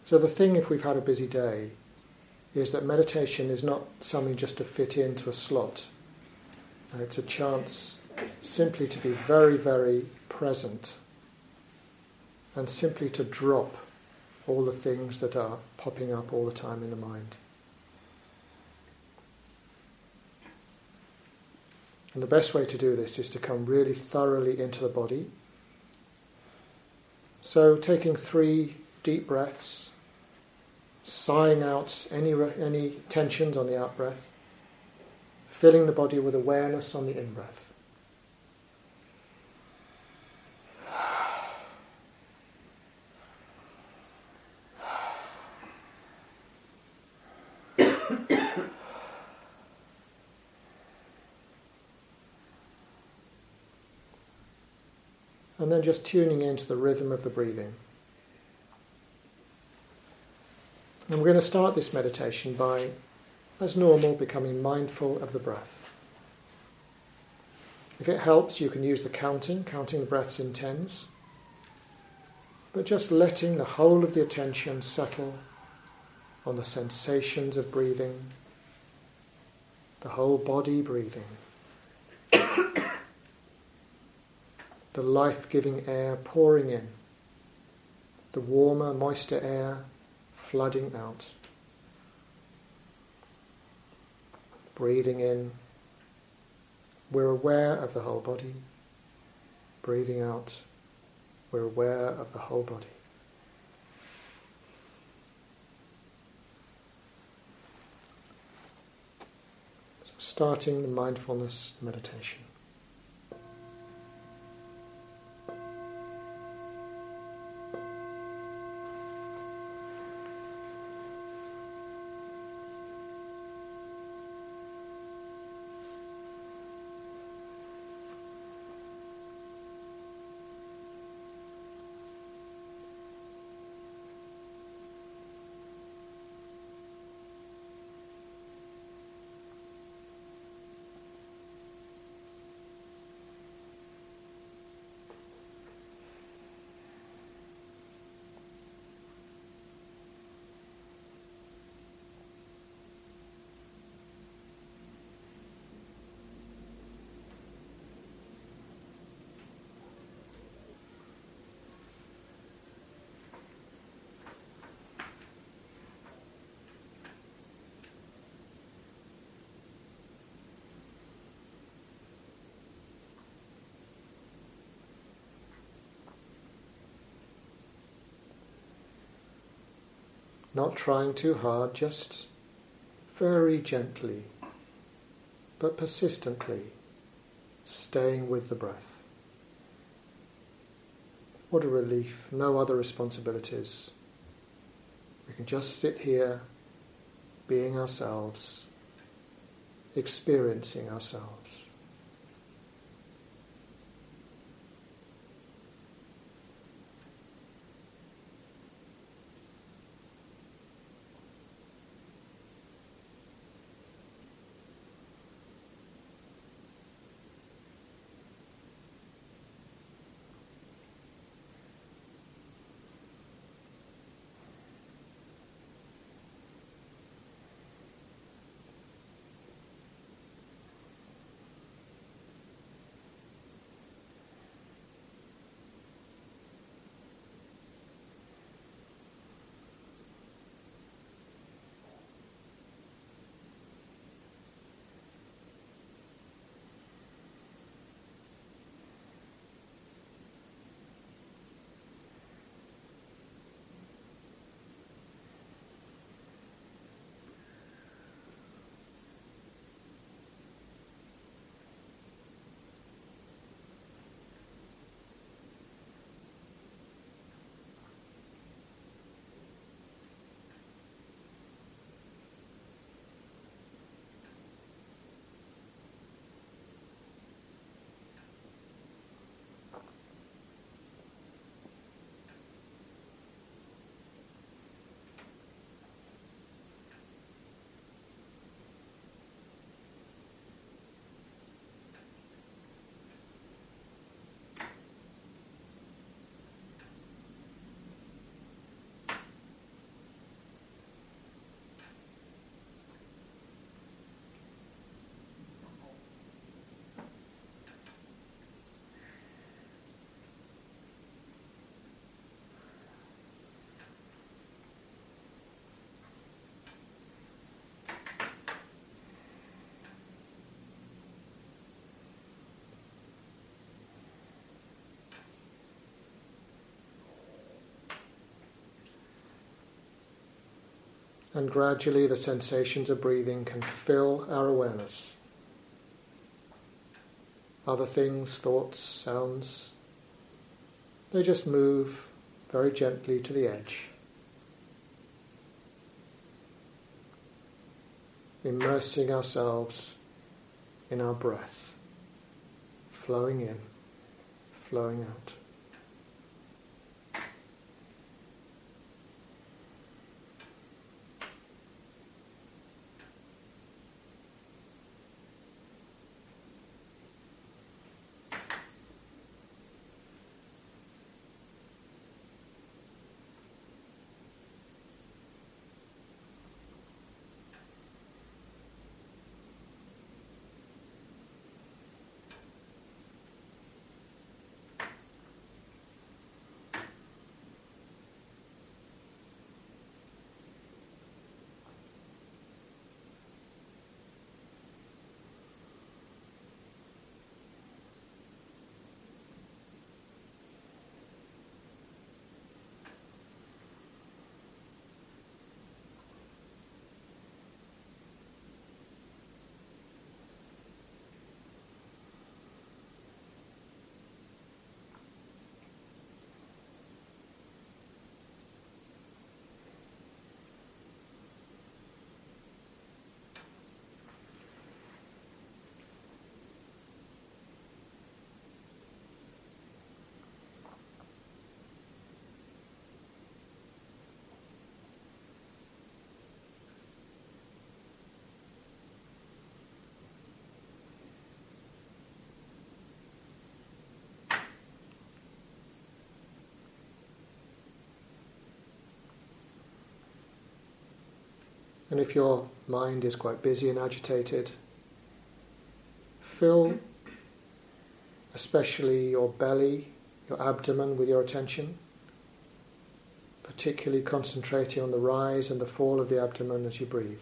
So the thing, if we've had a busy day, is that meditation is not something just to fit into a slot. It's a chance simply to be very, very present and simply to drop all the things that are popping up all the time in the mind. And the best way to do this is to come really thoroughly into the body. So taking 3 deep breaths, sighing out any tensions on the out-breath, filling the body with awareness on the in-breath. And then just tuning into the rhythm of the breathing. And we're going to start this meditation by, as normal, becoming mindful of the breath. If it helps, you can use the counting the breaths in tens, but just letting the whole of the attention settle on the sensations of breathing, the whole body breathing. The life-giving air pouring in, the warmer, moister air flooding out. Breathing in, we're aware of the whole body. Breathing out, we're aware of the whole body. So starting the mindfulness meditation. Not trying too hard, just very gently, but persistently, staying with the breath. What a relief, no other responsibilities. We can just sit here, being ourselves, experiencing ourselves. And gradually the sensations of breathing can fill our awareness. Other things, thoughts, sounds, they just move very gently to the edge. Immersing ourselves in our breath, flowing in, flowing out. And if your mind is quite busy and agitated, fill especially your belly, your abdomen with your attention, particularly concentrating on the rise and the fall of the abdomen as you breathe.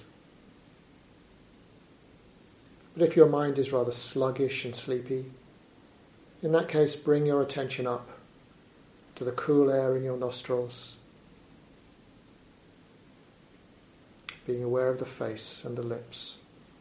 But if your mind is rather sluggish and sleepy, in that case bring your attention up to the cool air in your nostrils, being aware of the face and the lips.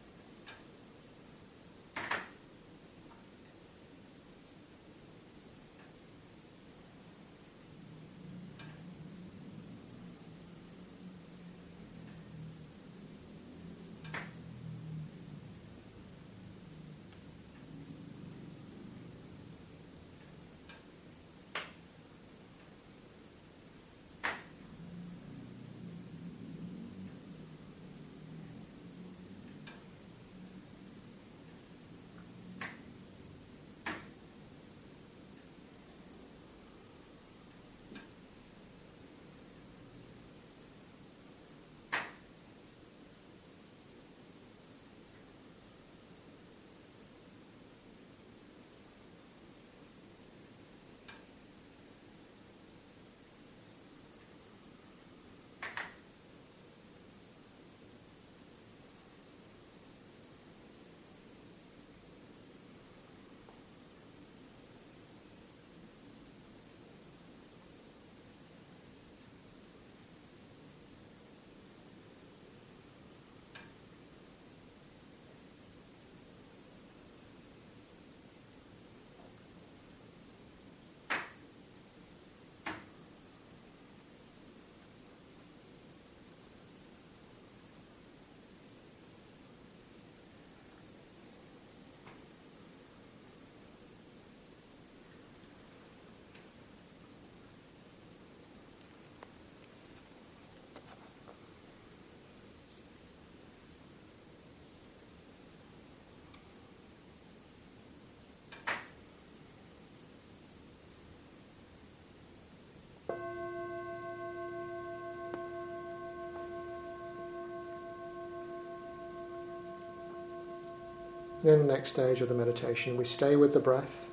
And in the next stage of the meditation, we stay with the breath,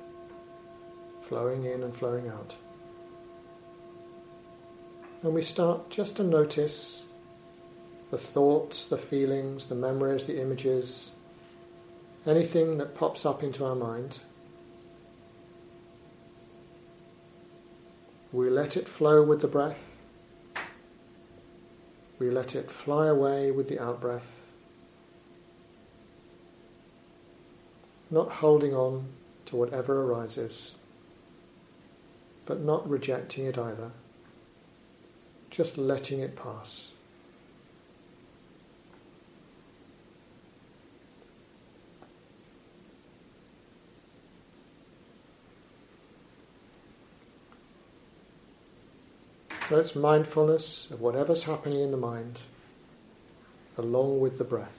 flowing in and flowing out. And we start just to notice the thoughts, the feelings, the memories, the images, anything that pops up into our mind. We let it flow with the breath. we let it fly away with the out-breath, not holding on to whatever arises, but not rejecting it either, just letting it pass. So it's mindfulness of whatever's happening in the mind, along with the breath.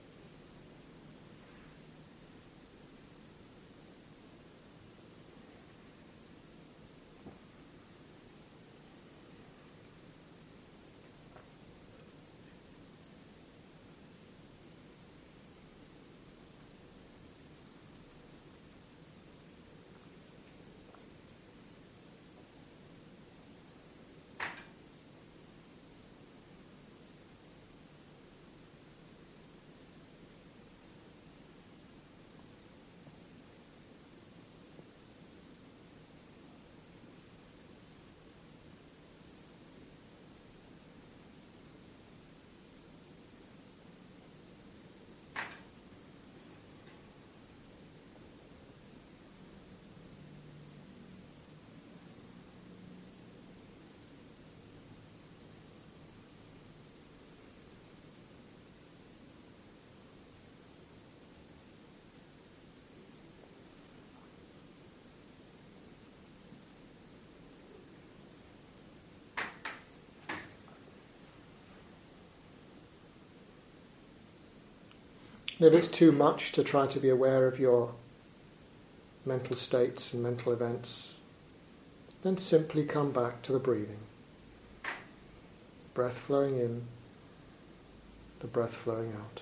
And if it's too much to try to be aware of your mental states and mental events, then simply come back to the breathing. Breath flowing in, the breath flowing out.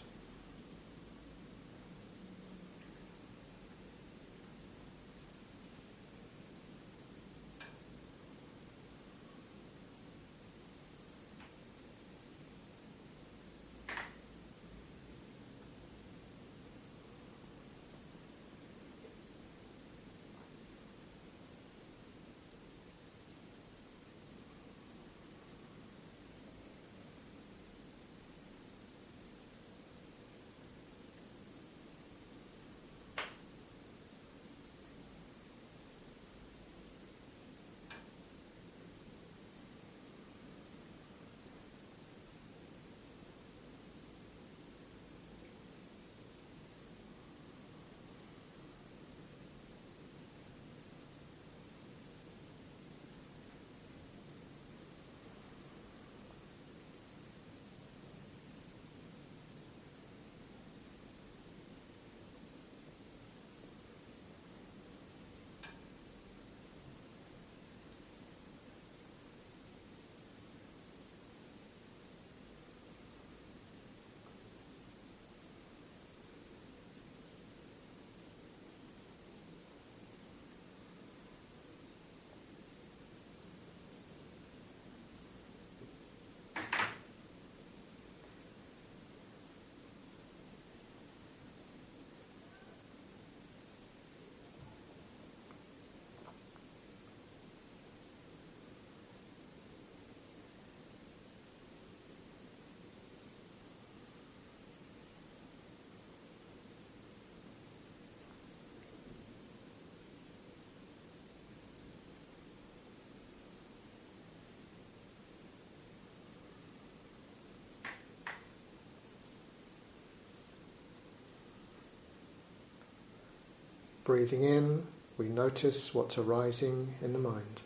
Breathing in, we notice what's arising in the mind.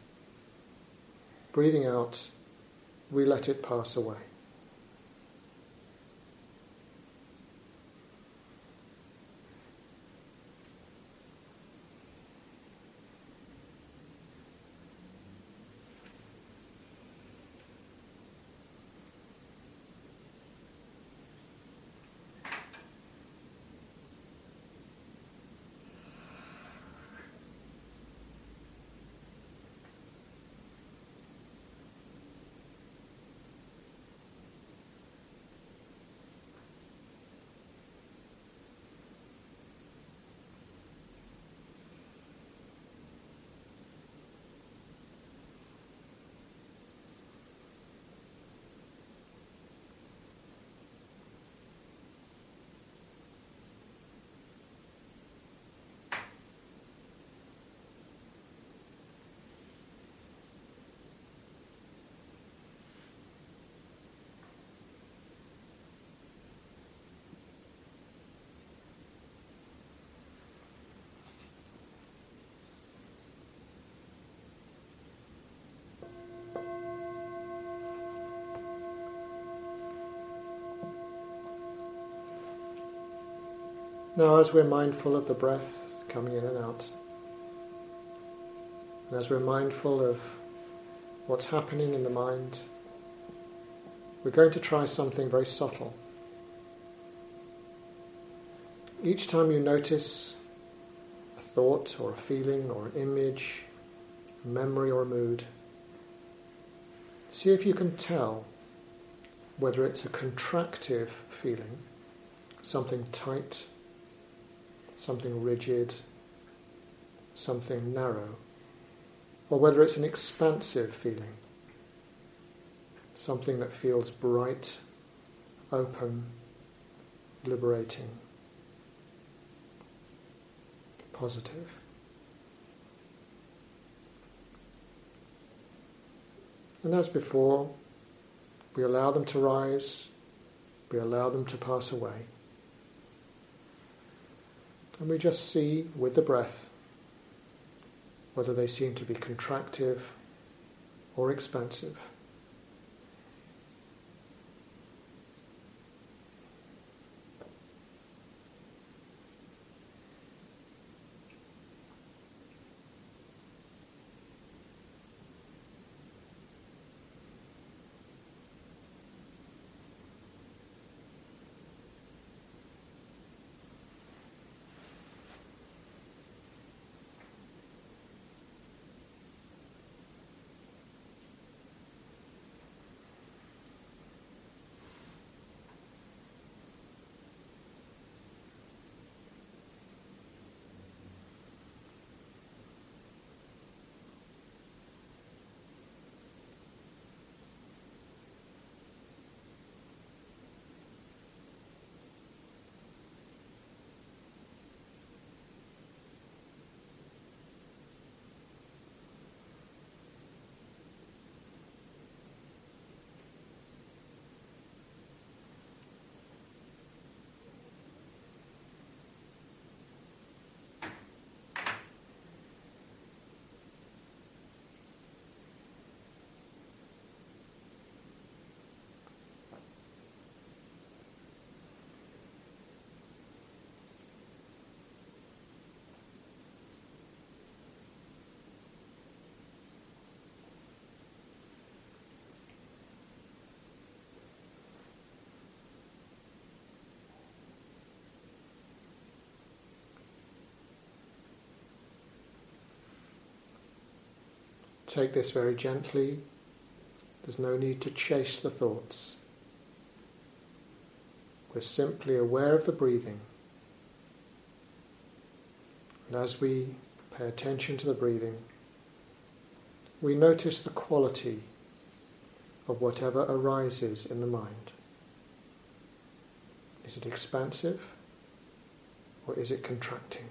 Breathing out, we let it pass away. Now, as we're mindful of the breath coming in and out, and as we're mindful of what's happening in the mind, we're going to try something very subtle. Each time you notice a thought or a feeling or an image, a memory or a mood, see if you can tell whether it's a contractive feeling, something tight, something rigid, something narrow, or whether it's an expansive feeling, something that feels bright, open, liberating, positive. And as before, we allow them to rise, we allow them to pass away. And we just see with the breath whether they seem to be contractive or expansive. Take this very gently. There's no need to chase the thoughts. We're simply aware of the breathing. And as we pay attention to the breathing, we notice the quality of whatever arises in the mind. Is it expansive or is it contracting?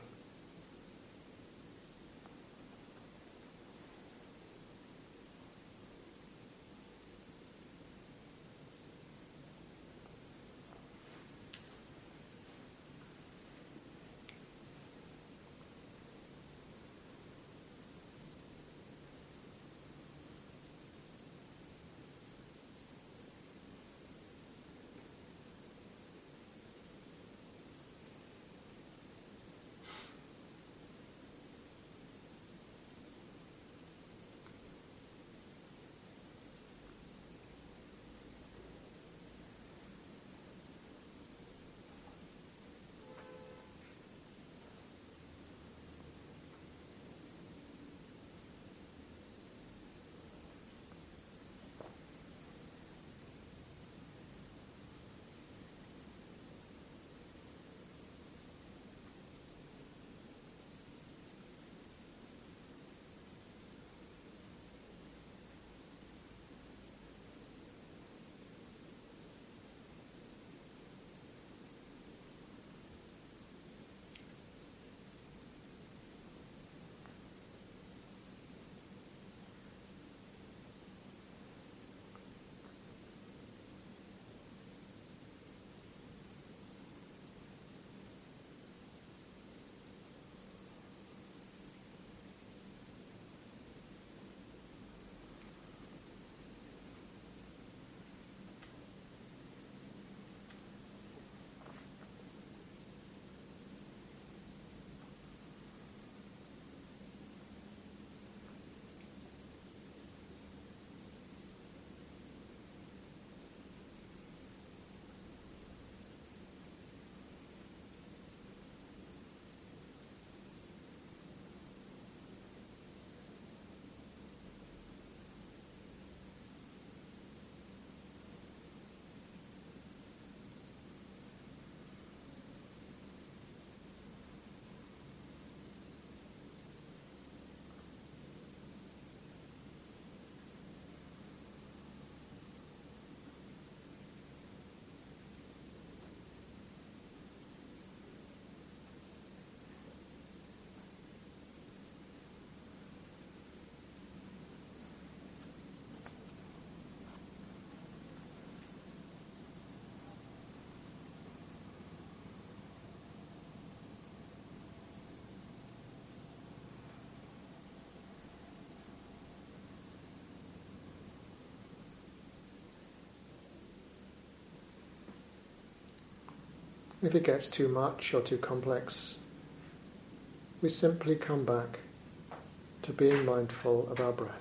If it gets too much or too complex, we simply come back to being mindful of our breath.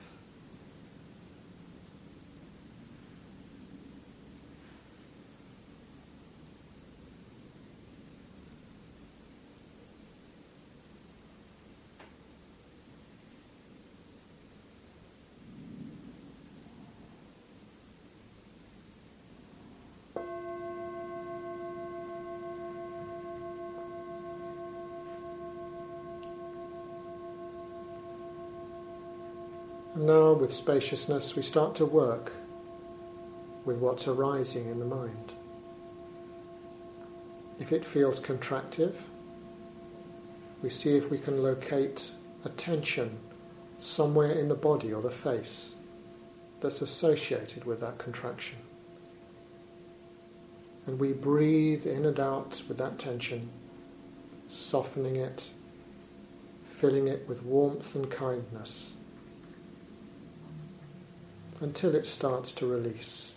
And now, with spaciousness, we start to work with what's arising in the mind. If it feels contractive, we see if we can locate a tension somewhere in the body or the face that's associated with that contraction. And we breathe in and out with that tension, softening it, filling it with warmth and kindness, until it starts to release.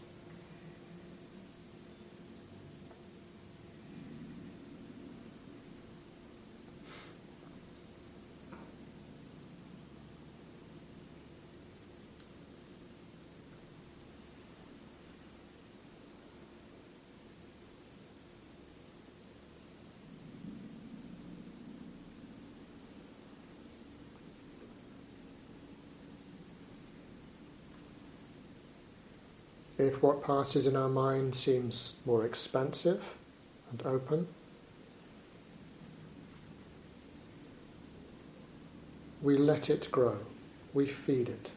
If what passes in our mind seems more expansive and open, we let it grow, we feed it.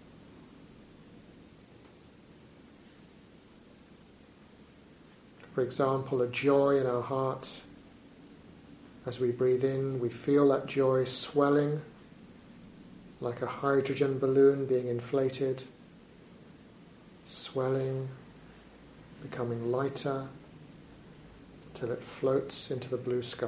For example, a joy in our heart. As we breathe in, we feel that joy swelling like a hydrogen balloon being inflated, swelling, becoming lighter, till it floats into the blue sky.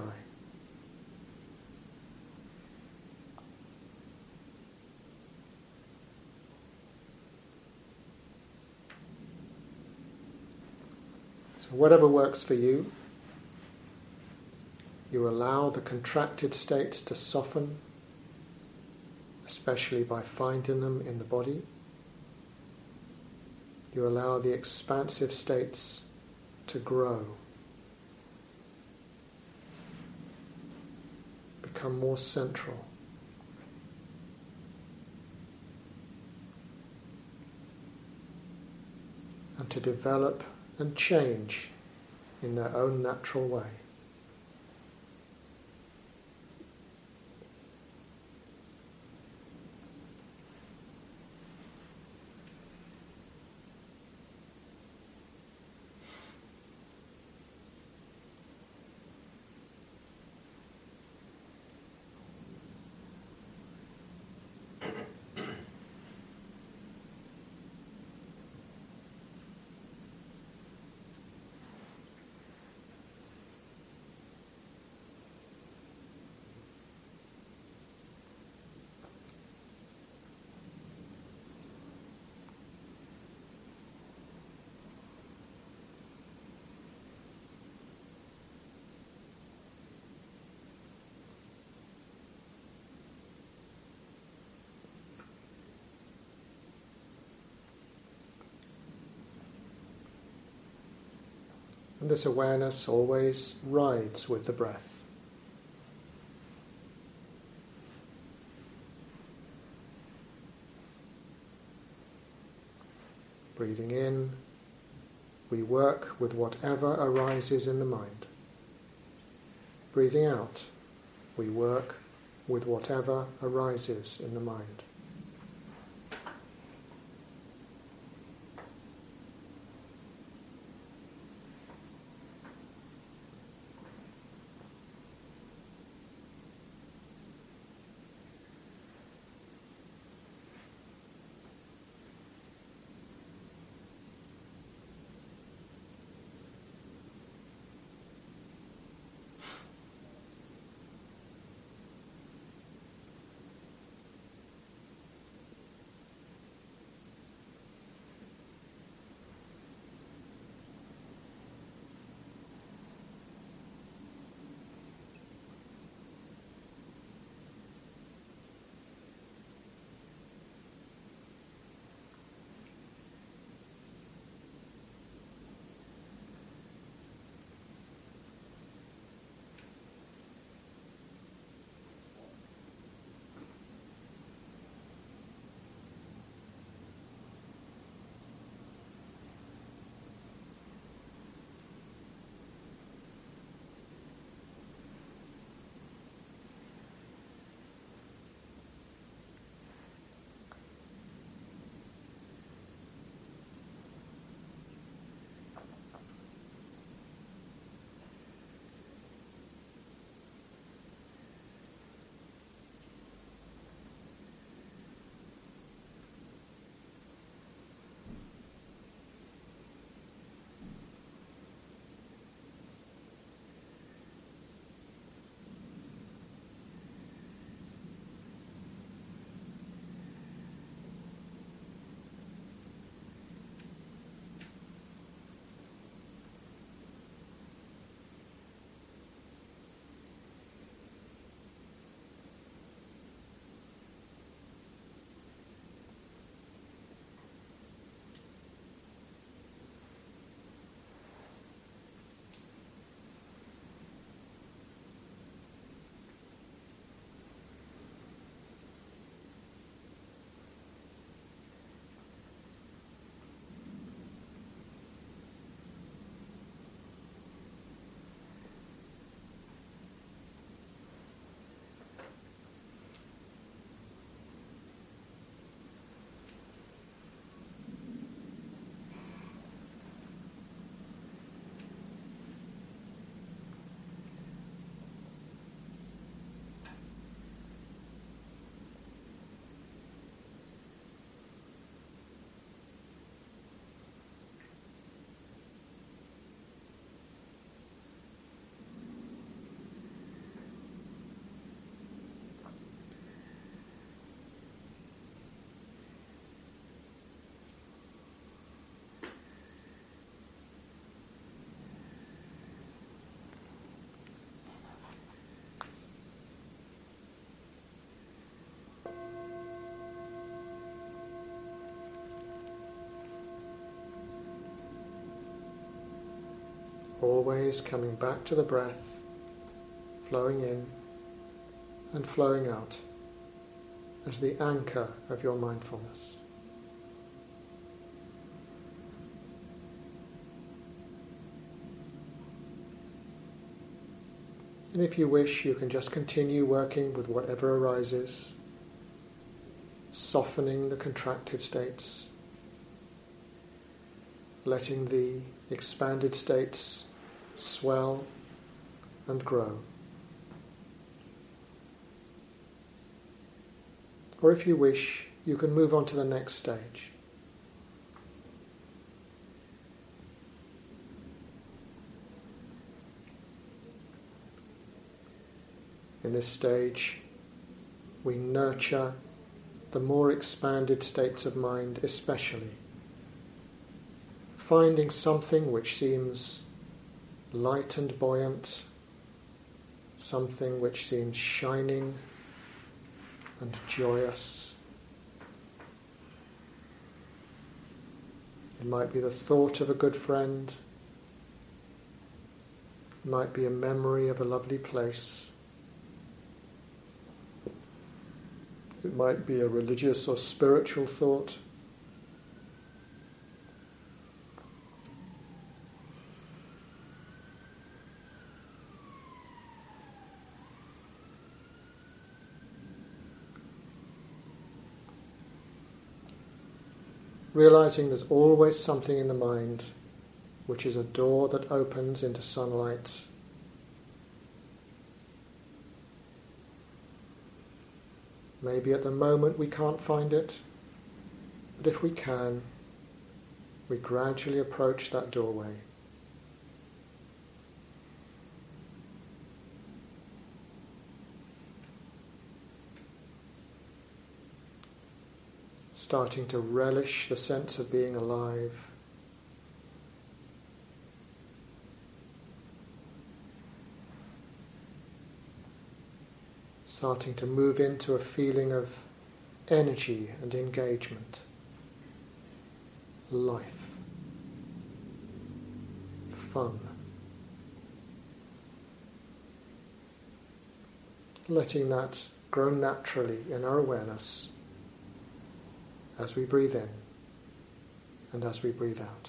So whatever works for you, you allow the contracted states to soften, especially by finding them in the body. You allow the expansive states to grow, become more central. And to develop and change in their own natural way. And this awareness always rides with the breath. Breathing in, we work with whatever arises in the mind. Breathing out, we work with whatever arises in the mind. Always coming back to the breath, flowing in and flowing out as the anchor of your mindfulness. And if you wish, you can just continue working with whatever arises, softening the contracted states, letting the expanded states swell and grow. Or if you wish, you can move on to the next stage. In this stage, we nurture the more expanded states of mind especially, finding something which seems light and buoyant, something which seems shining and joyous. It might be the thought of a good friend, it might be a memory of a lovely place, it might be a religious or spiritual thought. Realizing there's always something in the mind which is a door that opens into sunlight. Maybe at the moment we can't find it, but if we can, we gradually approach that doorway. Starting to relish the sense of being alive. Starting to move into a feeling of energy and engagement, life, fun. Letting that grow naturally in our awareness as we breathe in and as we breathe out.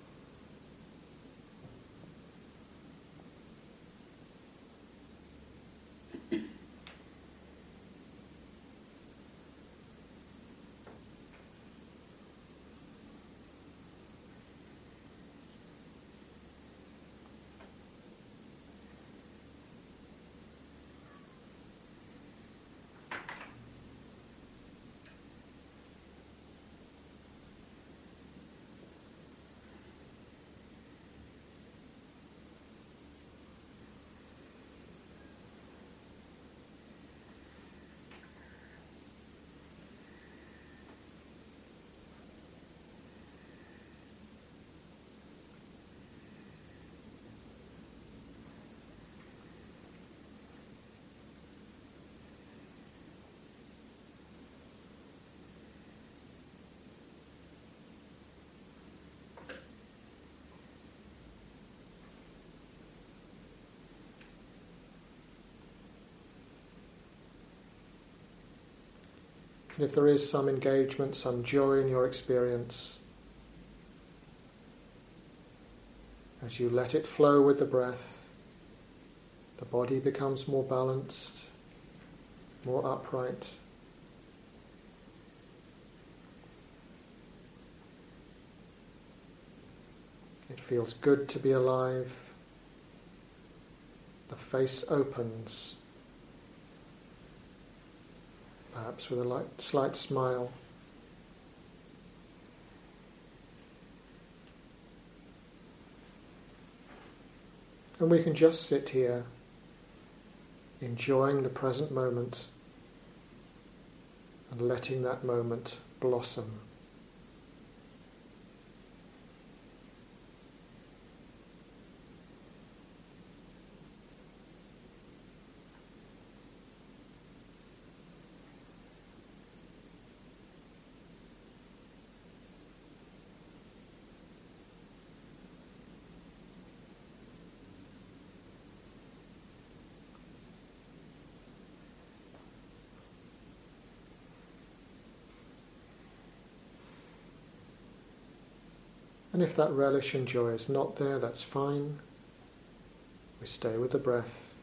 And if there is some engagement, some joy in your experience, as you let it flow with the breath, the body becomes more balanced, more upright. It feels good to be alive. The face opens, perhaps with a slight smile. And we can just sit here, enjoying the present moment and letting that moment blossom. And if that relish and joy is not there, that's fine. We stay with the breath.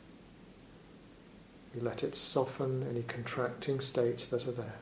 We let it soften any contracting states that are there.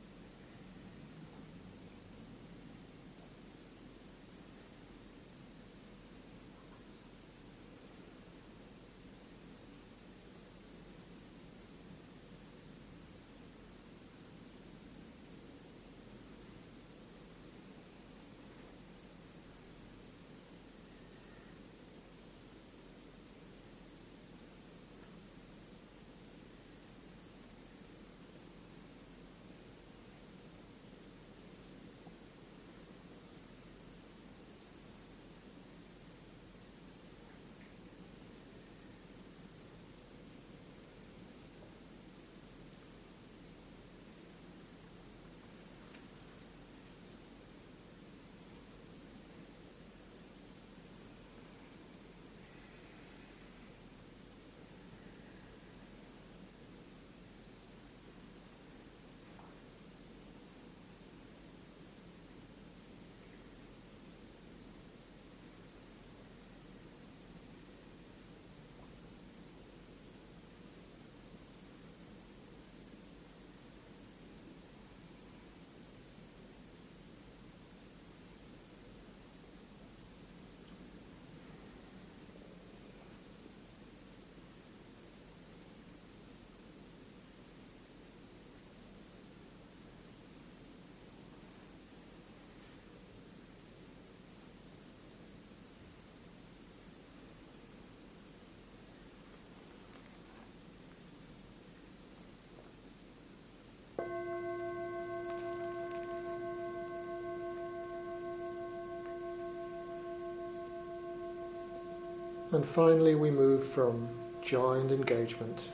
And finally we move from joy and engagement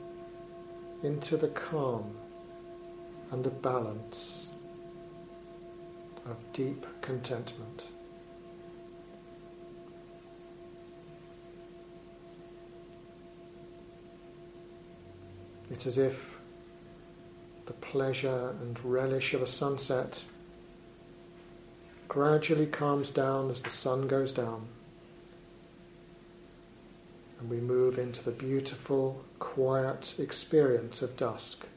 into the calm and the balance of deep contentment. It's as if the pleasure and relish of a sunset gradually calms down as the sun goes down, and we move into the beautiful, quiet experience of dusk,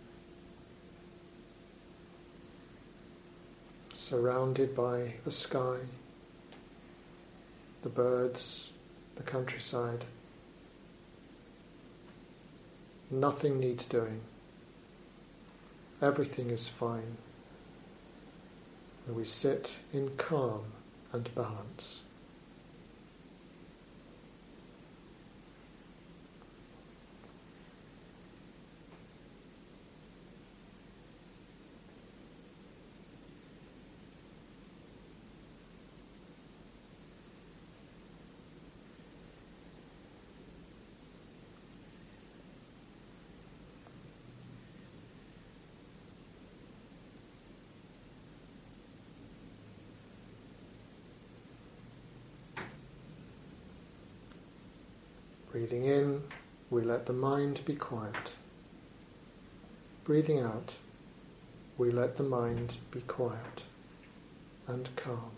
surrounded by the sky, the birds, the countryside. Nothing needs doing. Everything is fine. And we sit in calm and balance. Breathing in, we let the mind be quiet. Breathing out, we let the mind be quiet and calm.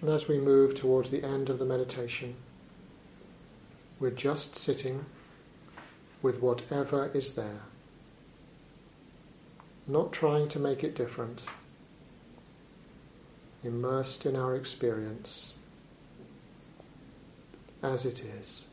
And as we move towards the end of the meditation, we're just sitting with whatever is there, not trying to make it different, immersed in our experience as it is.